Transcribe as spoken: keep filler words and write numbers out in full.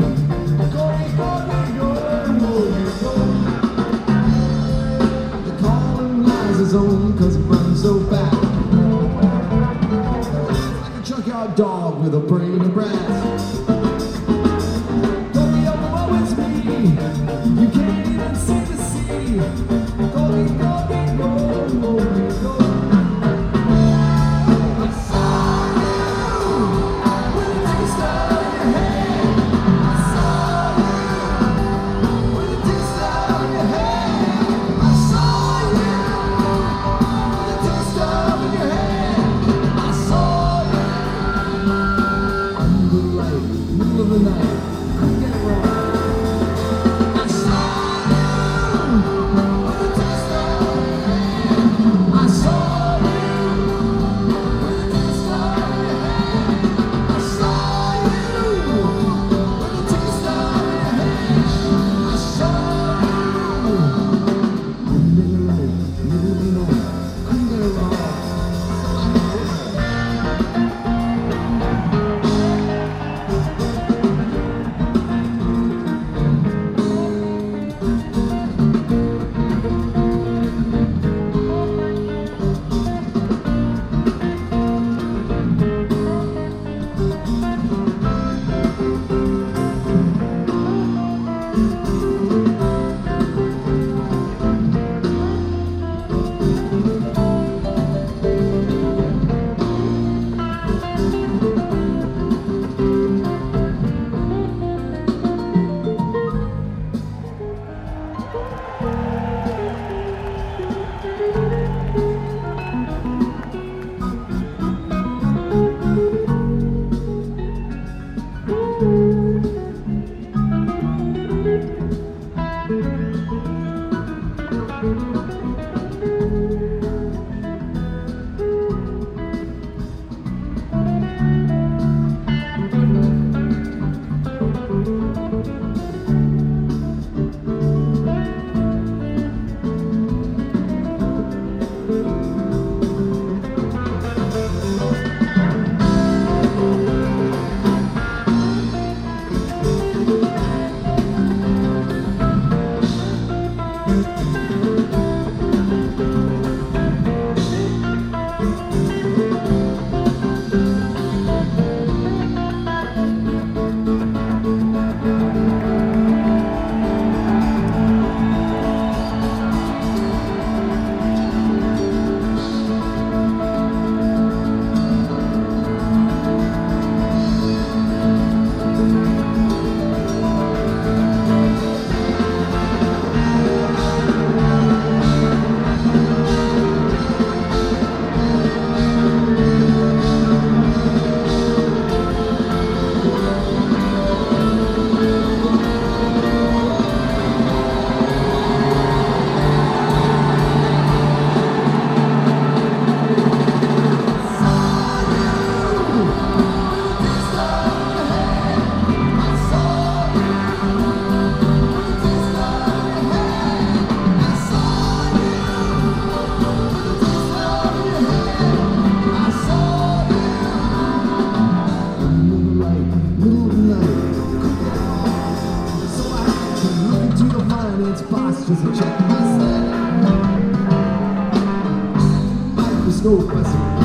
Cause it runs so fast, like a junkyard dog with a brain of brass. Don't be overwhelmed with me, you can't even see the sea. Go, go, go, go, go, go. I saw you with a taste of your hand. I saw you with a taste of your hand. I saw you. Middle of the night, couldn't get it wrong. I saw you with a taste of your hand. I saw you with a taste of your hand. I saw you with a taste of your hand. I saw you. Middle of the night, middle of the night, couldn't get it wrong. Just a check my style. Microscope,